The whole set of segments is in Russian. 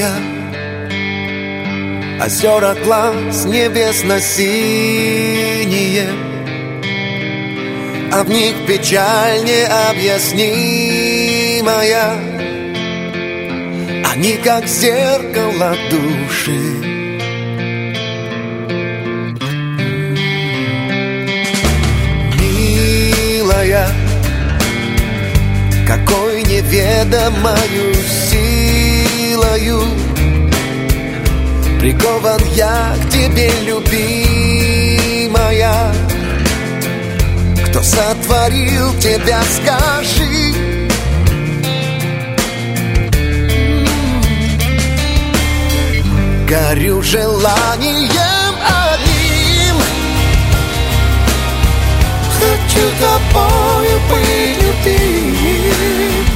моя, озера глаз небесно-синие, а в них печаль необъяснимая. Они как зеркало души. Милая, какой неведомою силою прикован я к тебе, любимая. Кто сотворил тебя, скажи? Горю желанием одним, хочу тобою быть любим.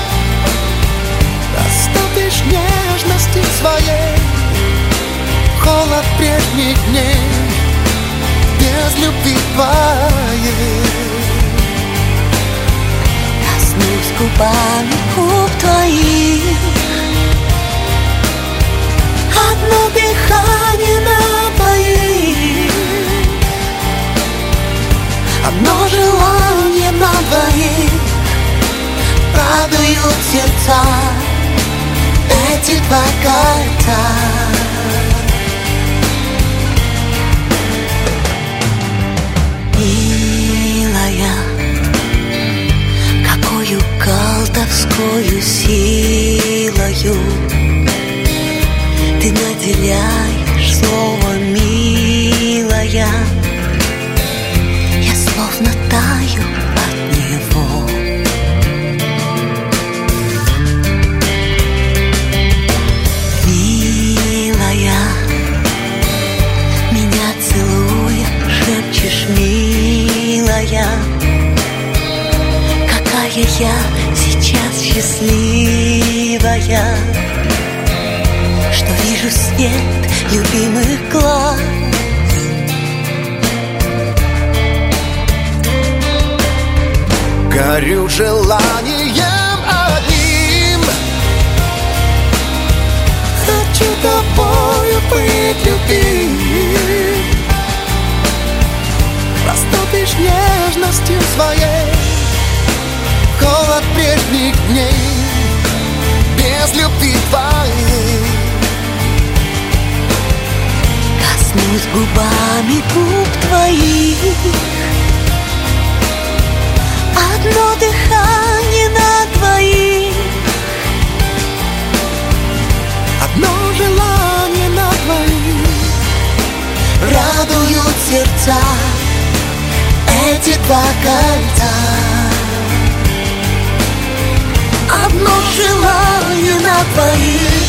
Растопишь нежности своей холод прежних дней, без любви твоей. Коснусь губами губ твоих, одно дыхание на двоих, одно желание на двоих. радуют сердца эти два кольца. Милая, какою колдовскою силою ты наделяешь слово милая. Я словно таю от него. Милая, меня целуя, шепчешь милая, какая я сейчас счастливая, что вижу свет любимых глаз. Горю желанием одним, хочу тобою быть любим. Растопишь нежностью своей холод прежних дней, без любви твоей. Коснусь губами губ твоих, одно дыхание на двоих, одно желание на двоих. радуют сердца эти два кольца. Одно желание на двоих,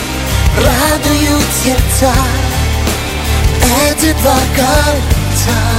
радуют сердца эти два кольца.